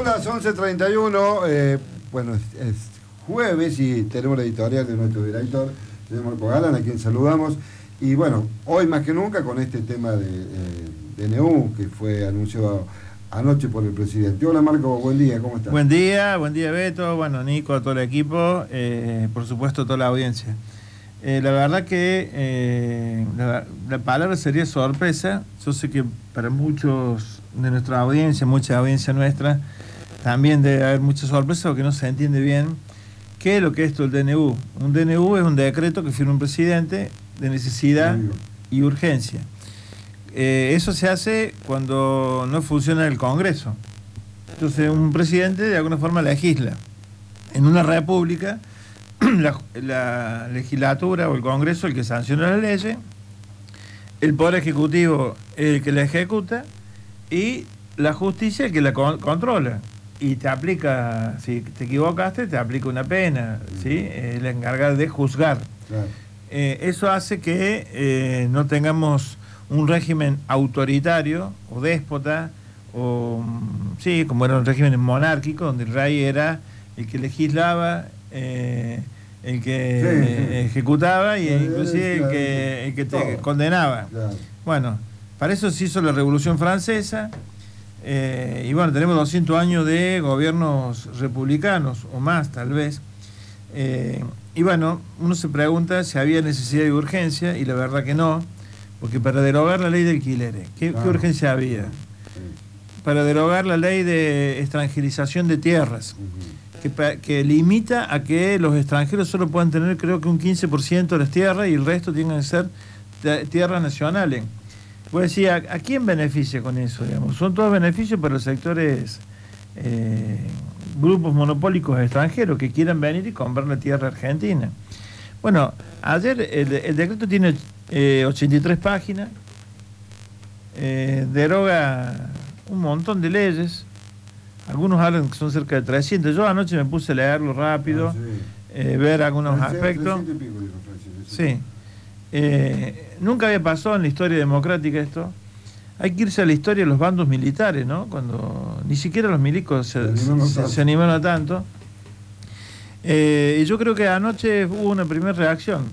Son las 11:31, bueno, es jueves y tenemos la editorial de nuestro director, señor Marco Galán, a quien saludamos. Y bueno, hoy más que nunca con este tema de DNU que fue anunciado anoche por el presidente. Hola Marco, buen día, ¿cómo estás? Buen día Beto, bueno, Nico, todo el equipo, por supuesto toda la audiencia. La verdad que la palabra sería sorpresa. Yo sé que para muchos de nuestra audiencia, mucha audiencia nuestra, también debe haber mucha sorpresa porque no se entiende bien qué es lo que es esto el DNU. Un DNU es un decreto que firma un presidente de necesidad y urgencia. Eso se hace cuando no funciona el Congreso. Entonces un presidente de alguna forma legisla. En una república, la legislatura o el Congreso el que sanciona la ley, el Poder Ejecutivo el que la ejecuta y la justicia el que la controla. Y te aplica, si te equivocaste, te aplica una pena, ¿sí? La encargada de juzgar. Claro. Eso hace que no tengamos un régimen autoritario o déspota, o sí, como era un régimen monárquico, donde el rey era el que legislaba, el que ejecutaba y inclusive el que te condenaba. Claro. Bueno, para eso se hizo la Revolución Francesa, y bueno, tenemos 200 años de gobiernos republicanos, o más tal vez. Y bueno, uno se pregunta si había necesidad de urgencia, y la verdad que no, porque para derogar la ley de alquileres, ¿qué urgencia había? Para derogar la ley de extranjerización de tierras, que limita a que los extranjeros solo puedan tener, creo que un 15% de las tierras y el resto tienen que ser tierras nacionales. Voy a decir, ¿a quién beneficia con eso? Digamos? Son todos beneficios para los sectores, grupos monopólicos extranjeros que quieran venir y comprar la tierra argentina. Bueno, ayer el decreto tiene 83 páginas, deroga un montón de leyes, algunos hablan que son cerca de 300. Yo anoche me puse a leerlo rápido, ver algunos aspectos. Sí. Nunca había pasado en la historia democrática esto. Hay que irse a la historia de los bandos militares, ¿no? Cuando ni siquiera los milicos se animaron a tanto. Y yo creo que anoche hubo una primera reacción,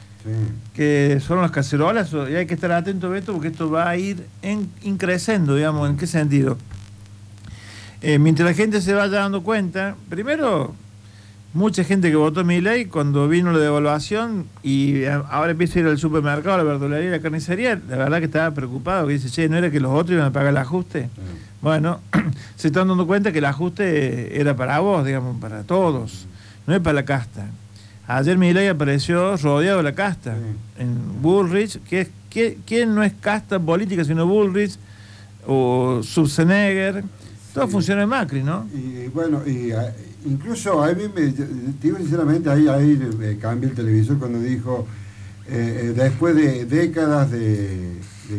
que son las cacerolas, y hay que estar atento, Beto, porque esto va a ir increciendo, digamos. ¿En qué sentido? Mientras la gente se vaya dando cuenta, primero, mucha gente que votó Milei, cuando vino la devaluación y ahora empieza a ir al supermercado, a la verdulería y la carnicería, la verdad que estaba preocupado, que dice, che, ¿no era que los otros iban a pagar el ajuste? Bueno, se están dando cuenta que el ajuste era para vos, digamos, para todos, no es para la casta. Ayer Milei apareció rodeado de la casta, en Bullrich, ¿quién no es casta política sino Bullrich o Schwarzenegger? Todo funciona en Macri, ¿no? Y bueno, incluso a mí digo sinceramente, ahí cambié el televisor cuando dijo, después de décadas de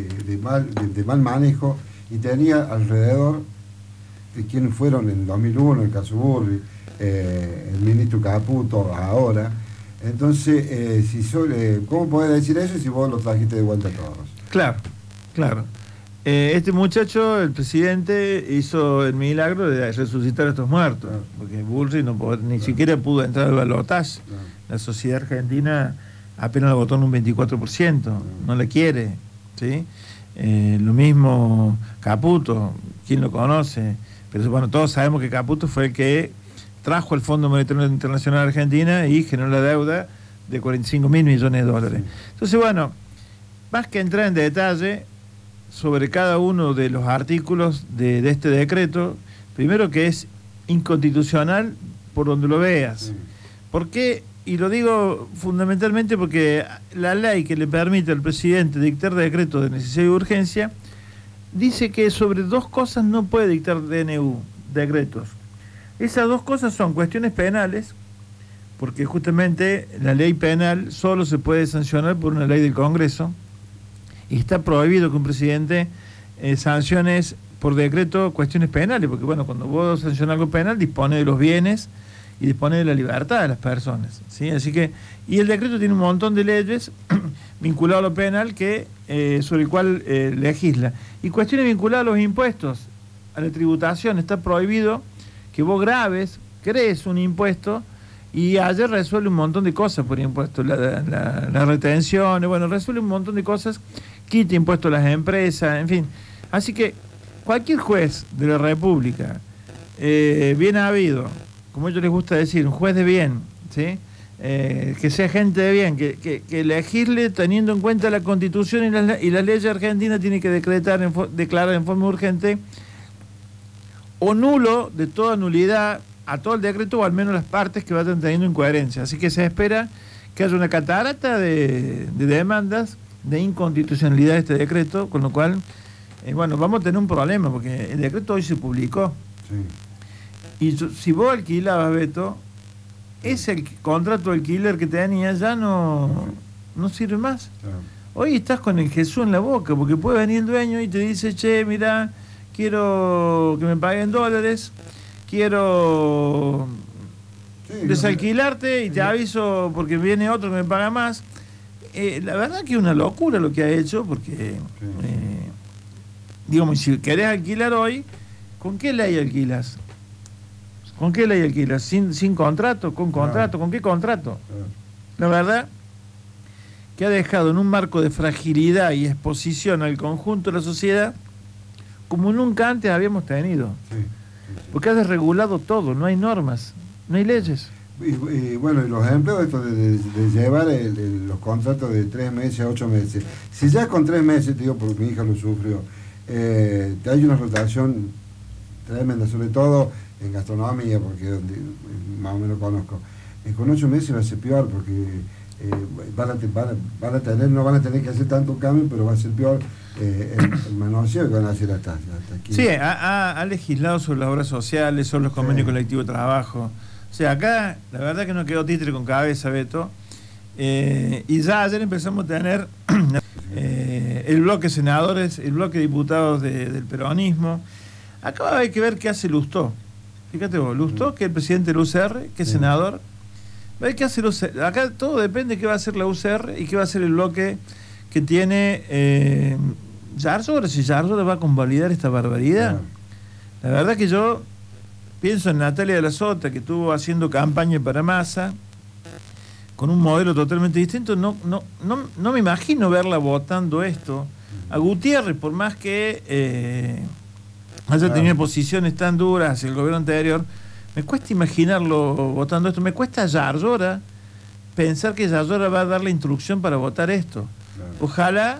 mal manejo, y tenía alrededor de quienes fueron en el 2001, el caso Burri, el ministro Caputo ahora. Entonces, ¿cómo podés decir eso si vos lo trajiste de vuelta a todos? Claro, claro. Este muchacho, el presidente, hizo el milagro de resucitar a estos muertos, porque Bullrich ni siquiera pudo entrar al balotaje. La sociedad argentina apenas la votó en un 24%, no le quiere, ¿sí? Lo mismo Caputo, ¿quién lo conoce? Pero bueno, todos sabemos que Caputo fue el que trajo el Fondo Monetario Internacional a Argentina y generó la deuda de 45.000 millones de dólares. Entonces, bueno, más que entrar en detalle sobre cada uno de los artículos de este decreto, primero que es inconstitucional por donde lo veas. ¿Por qué? Y lo digo fundamentalmente porque la ley que le permite al presidente dictar decretos de necesidad y urgencia dice que sobre dos cosas no puede dictar DNU, decretos. Esas dos cosas son cuestiones penales, porque justamente la ley penal solo se puede sancionar por una ley del Congreso, y está prohibido que un presidente sancione por decreto cuestiones penales, porque bueno, cuando vos sancionas algo penal, dispone de los bienes y dispone de la libertad de las personas, ¿sí? Así que, y el decreto tiene un montón de leyes vinculadas a lo penal sobre el cual legisla. Y cuestiones vinculadas a los impuestos, a la tributación, está prohibido que vos grabes, crees un impuesto y ayer resuelve un montón de cosas por impuestos, la retención, bueno, resuelve un montón de cosas, quita impuestos a las empresas, en fin. Así que cualquier juez de la República, bien habido, como a ellos les gusta decir, un juez de bien, ¿sí? Que sea gente de bien, que legisle teniendo en cuenta la Constitución y las leyes argentinas, tiene que declarar en forma urgente o nulo de toda nulidad a todo el decreto, o al menos las partes que vayan teniendo incoherencia. Así que se espera que haya una catarata de demandas de inconstitucionalidad de este decreto, con lo cual, bueno, vamos a tener un problema, porque el decreto hoy se publicó. Sí. Y si vos alquilabas, Beto, ese contrato de alquiler que tenías ya no sirve más. Claro. Hoy estás con el Jesús en la boca, porque puede venir el dueño y te dice, che, mira, quiero que me paguen dólares, quiero desalquilarte y te aviso porque viene otro que me paga más. La verdad que es una locura lo que ha hecho, porque, digamos, si querés alquilar hoy, ¿con qué ley alquilas? ¿Con qué ley alquilas? ¿Sin contrato? ¿Con contrato? ¿Con qué contrato? La verdad que ha dejado en un marco de fragilidad y exposición al conjunto de la sociedad como nunca antes habíamos tenido. Porque ha desregulado todo, no hay normas, no hay leyes. Y bueno, y los ejemplos de llevar los contratos de 3 meses a 8 meses. Si ya con 3 meses, te digo, porque mi hija lo sufrió, te hay una rotación tremenda, sobre todo en gastronomía, porque donde más o menos conozco. Con 8 meses va a ser peor, porque no van a tener que hacer tanto cambio, pero va a ser peor el manoseo que van a hacer hasta aquí. Sí, ha legislado sobre las obras sociales, sobre los convenios colectivos de trabajo. O sea, acá la verdad que no quedó títere con cabeza, Beto. Y ya ayer empezamos a tener el bloque senadores, el bloque diputados del peronismo. Acá hay que ver qué hace Lustó. Fíjate vos, Lustó, que es el presidente del UCR, que es senador. Va a ver qué hace el UCR. Acá todo depende de qué va a hacer la UCR y qué va a hacer el bloque que tiene Yarlora. Si Yarlora va a convalidar esta barbaridad. La verdad que yo pienso en Natalia de la Sota, que estuvo haciendo campaña para Massa, con un modelo totalmente distinto. No me imagino verla votando esto. A Gutiérrez, por más que haya tenido posiciones tan duras hacia el gobierno anterior, me cuesta imaginarlo votando esto. Me cuesta a Yarlora pensar que Yarlora va a dar la instrucción para votar esto. Ojalá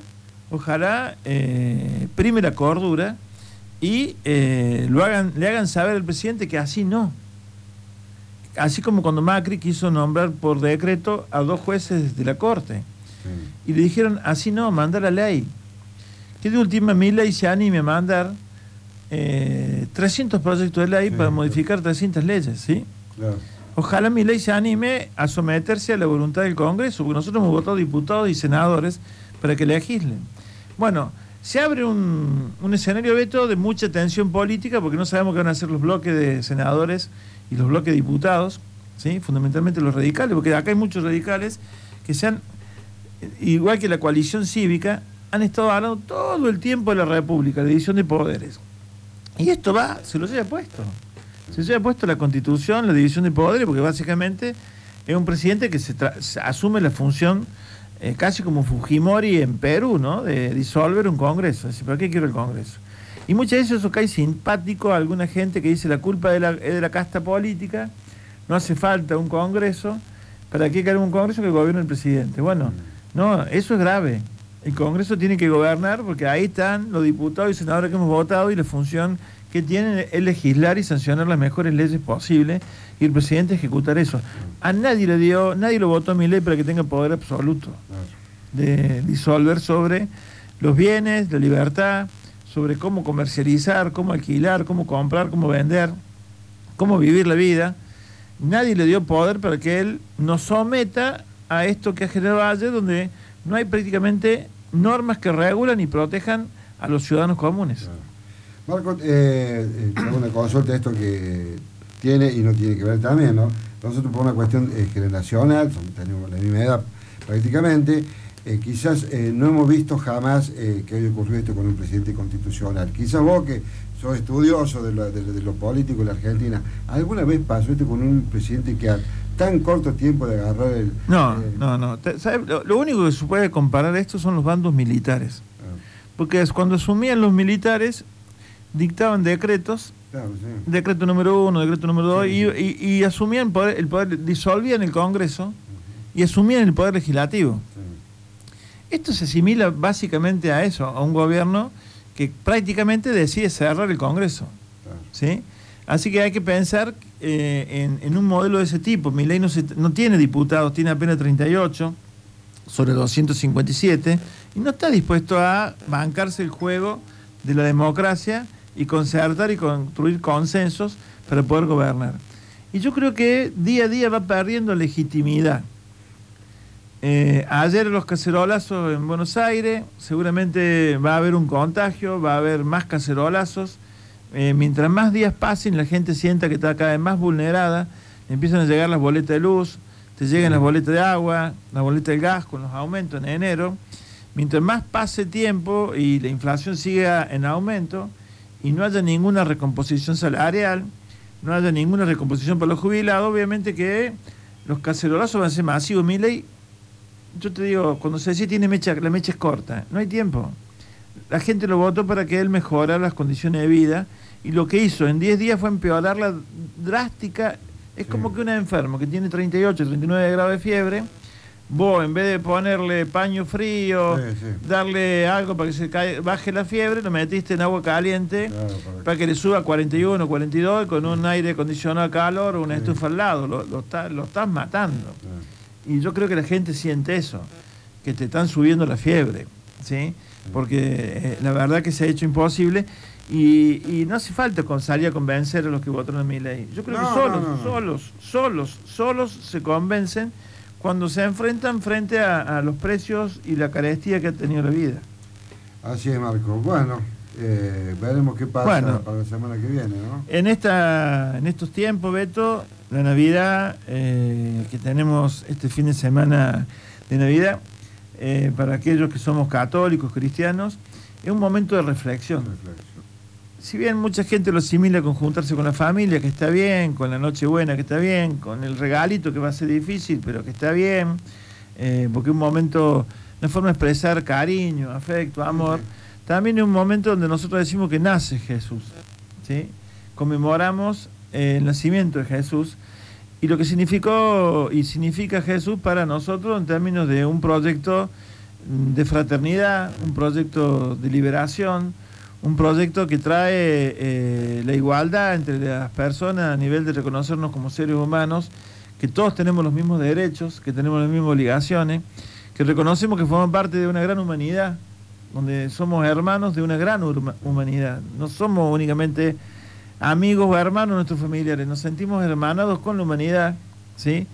prime la cordura y le hagan saber al presidente que así no. Así como cuando Macri quiso nombrar por decreto a 2 jueces de la Corte. Y le dijeron, así no, manda la ley. Que de última Milei se anime a mandar 300 proyectos de ley para modificar 300 leyes, ¿sí? Claro. Ojalá Milei se anime a someterse a la voluntad del Congreso, porque nosotros hemos votado diputados y senadores para que legislen. Bueno, se abre un escenario, Beto, de mucha tensión política, porque no sabemos qué van a hacer los bloques de senadores y los bloques de diputados, ¿sí? Fundamentalmente los radicales, porque acá hay muchos radicales que igual que la coalición cívica, han estado hablando todo el tiempo de la República, de división de poderes. Y esto se lo lleva puesto. Se lleva puesto la Constitución, la división de poderes, porque básicamente es un presidente que se asume la función casi como Fujimori en Perú, ¿no? De disolver un Congreso. Así, ¿para qué quiero el Congreso? Y muchas veces eso cae simpático a alguna gente que dice la culpa es de la casta política, no hace falta un Congreso. ¿Para qué queremos un Congreso que gobierne el presidente? Bueno, no, eso es grave. El Congreso tiene que gobernar porque ahí están los diputados y senadores que hemos votado y la función que tienen es legislar y sancionar las mejores leyes posibles y el presidente ejecutar eso. A nadie lo votó a Milei para que tenga poder absoluto de disolver sobre los bienes, la libertad, sobre cómo comercializar, cómo alquilar, cómo comprar, cómo vender, cómo vivir la vida. Nadie le dio poder para que él nos someta a esto que ha generado ayer, donde no hay prácticamente normas que regulan y protejan a los ciudadanos comunes. Marco, tengo una consulta esto que tiene y no tiene que ver también, ¿no? Nosotros por una cuestión generacional, tenemos la misma edad prácticamente, quizás no hemos visto jamás que haya ocurrido esto con un presidente constitucional. Quizás vos, que sos estudioso de lo político en la Argentina, ¿alguna vez pasó esto con un presidente que a tan corto tiempo de agarrar el... No. ¿Sabes? Lo único que se puede comparar esto son los bandos militares. Porque cuando asumían los militares, dictaban decretos, Claro, sí. decreto número 1, decreto número 2, Sí. y asumían el poder, disolvían el Congreso y asumían el poder legislativo. Sí. Esto se asimila básicamente a eso, a un gobierno que prácticamente decide cerrar el Congreso. Claro. ¿Sí? Así que hay que pensar en un modelo de ese tipo. Milei no tiene diputados, tiene apenas 38 sobre 257, y no está dispuesto a bancarse el juego de la democracia y concertar y construir consensos para poder gobernar. Y yo creo que día a día va perdiendo legitimidad. Ayer los cacerolazos en Buenos Aires, seguramente va a haber un contagio, va a haber más cacerolazos. Mientras más días pasen, la gente sienta que está cada vez más vulnerada, empiezan a llegar las boletas de luz, te llegan las boletas de agua, las boletas de gas con los aumentos en enero. Mientras más pase tiempo y la inflación siga en aumento y no haya ninguna recomposición salarial, no haya ninguna recomposición para los jubilados, obviamente que los cacerolazos van a ser masivos. Milei, yo te digo, cuando se decía la mecha es corta, no hay tiempo. La gente lo votó para que él mejorara las condiciones de vida, y lo que hizo en 10 días fue empeorarla drástica. Es como que un enfermo que tiene 38, 39 grados de fiebre, vos en vez de ponerle paño frío, darle algo para que baje la fiebre, lo metiste en agua caliente, claro, para que le suba a 41, 42, con un aire acondicionado a calor o una estufa al lado. Lo estás matando. Y yo creo que la gente siente eso, que te están subiendo la fiebre, ¿sí? Porque la verdad que se ha hecho imposible, y no hace falta salir a convencer a los que votaron a Milei. Yo creo que solos se convencen cuando se enfrentan frente a los precios y la carestía que ha tenido la vida. Así es, Marco. Bueno, veremos qué pasa para la semana que viene, ¿no? En estos tiempos, Beto, la Navidad, que tenemos este fin de semana de Navidad, para aquellos que somos católicos, cristianos, es un momento de reflexión. Si bien mucha gente lo asimila con juntarse con la familia, que está bien, con la Nochebuena, que está bien, con el regalito, que va a ser difícil, pero que está bien, porque es un momento, una forma de expresar cariño, afecto, amor. También es un momento donde nosotros decimos que nace Jesús, ¿sí? Conmemoramos el nacimiento de Jesús y lo que significó y significa Jesús para nosotros en términos de un proyecto de fraternidad, un proyecto de liberación, un proyecto que trae la igualdad entre las personas a nivel de reconocernos como seres humanos, que todos tenemos los mismos derechos, que tenemos las mismas obligaciones, que reconocemos que formamos parte de una gran humanidad, donde somos hermanos de una gran humanidad. No somos únicamente amigos o hermanos de nuestros familiares, nos sentimos hermanados con la humanidad, ¿sí?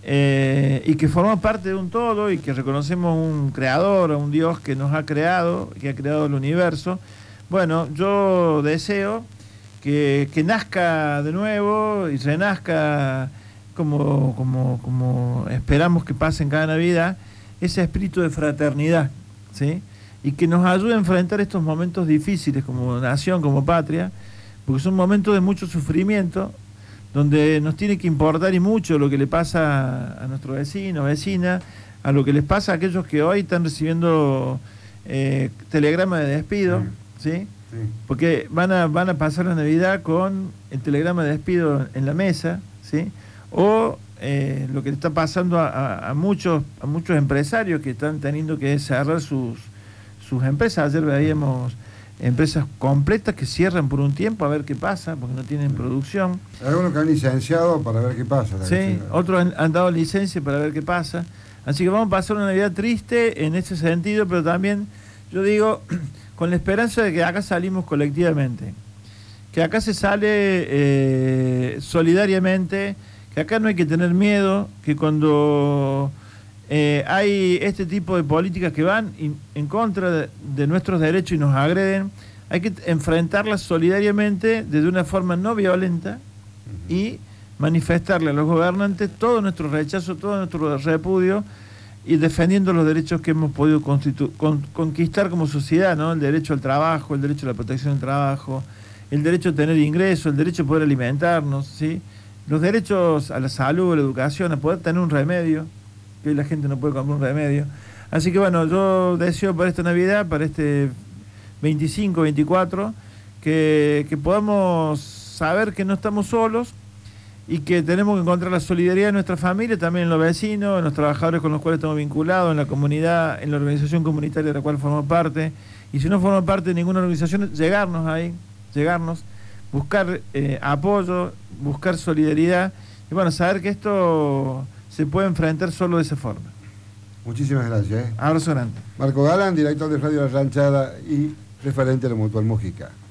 Y que formamos parte de un todo, y que reconocemos un creador, a un Dios que nos ha creado, que ha creado el universo. Bueno, yo deseo que nazca de nuevo y renazca como esperamos que pase en cada Navidad, ese espíritu de fraternidad, ¿sí? Y que nos ayude a enfrentar estos momentos difíciles como nación, como patria, porque son momentos de mucho sufrimiento, donde nos tiene que importar y mucho lo que le pasa a nuestros vecinos, vecinas, a lo que les pasa a aquellos que hoy están recibiendo telegramas de despido, ¿sí? Sí. Porque van a pasar la Navidad con el telegrama de despido en la mesa, ¿sí? O lo que le está pasando a muchos empresarios que están teniendo que cerrar sus empresas. Ayer veíamos empresas completas que cierran por un tiempo a ver qué pasa, porque no tienen producción. Algunos que han licenciado para ver qué pasa. Sí, otros han dado licencia para ver qué pasa. Así que vamos a pasar una Navidad triste en ese sentido, pero también, yo digo, con la esperanza de que acá salimos colectivamente, que acá se sale solidariamente, que acá no hay que tener miedo, que cuando hay este tipo de políticas que van en contra de nuestros derechos y nos agreden, hay que enfrentarlas solidariamente desde una forma no violenta y manifestarle a los gobernantes todo nuestro rechazo, todo nuestro repudio, y defendiendo los derechos que hemos podido conquistar como sociedad, ¿no? El derecho al trabajo, el derecho a la protección del trabajo, el derecho a tener ingresos, el derecho a poder alimentarnos, ¿sí? Los derechos a la salud, a la educación, a poder tener un remedio, que hoy la gente no puede comprar un remedio. Así que bueno, yo deseo para esta Navidad, para este 25, 24, que podamos saber que no estamos solos y que tenemos que encontrar la solidaridad en nuestra familia, también en los vecinos, en los trabajadores con los cuales estamos vinculados, en la comunidad, en la organización comunitaria de la cual formamos parte. Y si no formamos parte de ninguna organización, llegarnos ahí, buscar apoyo, buscar solidaridad y bueno, saber que esto se puede enfrentar solo de esa forma. Muchísimas gracias. Abrazo grande. Marco Galán, director de Radio La Ranchada y referente de la Mutual Mujica.